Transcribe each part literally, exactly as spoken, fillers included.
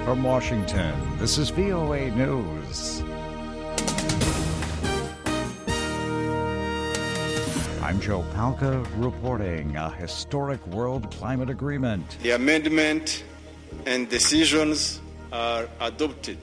From Washington, this is V O A News. I'm Joe Palca reporting a historic world climate agreement. The amendment and decisions are adopted.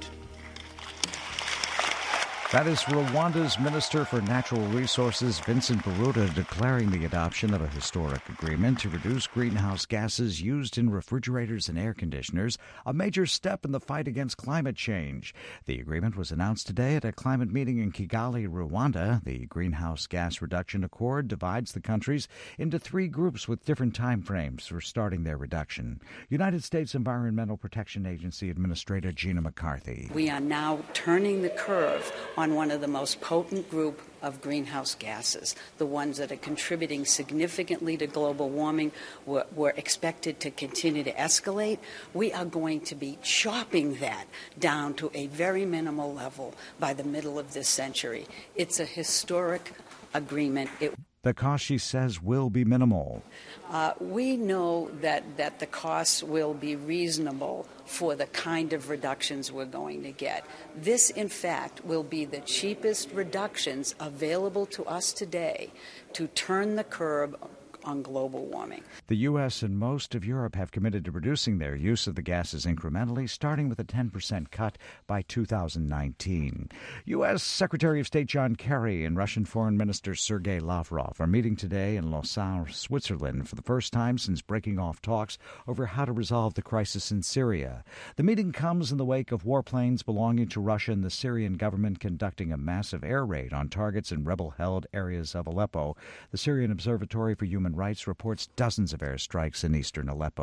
That is Rwanda's Minister for Natural Resources, Vincent Biruta, declaring the adoption of a historic agreement to reduce greenhouse gases used in refrigerators and air conditioners, a major step in the fight against climate change. The agreement was announced today at a climate meeting in Kigali, Rwanda. The Greenhouse Gas Reduction Accord divides the countries into three groups with different time frames for starting their reduction. United States Environmental Protection Agency Administrator Gina McCarthy. We are now turning the curve on one of the most potent group of greenhouse gases, the ones that are contributing significantly to global warming. We're, we're expected to continue to escalate. We are going to be chopping that down to a very minimal level by the middle of this century. It's a historic agreement. It The cost, she says, will be minimal. Uh, we know that, that the costs will be reasonable for the kind of reductions we're going to get. This, in fact, will be the cheapest reductions available to us today to turn the curve on global warming. The U S and most of Europe have committed to reducing their use of the gases incrementally, starting with a ten percent cut by two thousand nineteen. U S. Secretary of State John Kerry and Russian Foreign Minister Sergei Lavrov are meeting today in Lausanne, Switzerland, for the first time since breaking off talks over how to resolve the crisis in Syria. The meeting comes in the wake of warplanes belonging to Russia and the Syrian government conducting a massive air raid on targets in rebel-held areas of Aleppo. The Syrian Observatory for Human Rights reports dozens of airstrikes in eastern Aleppo.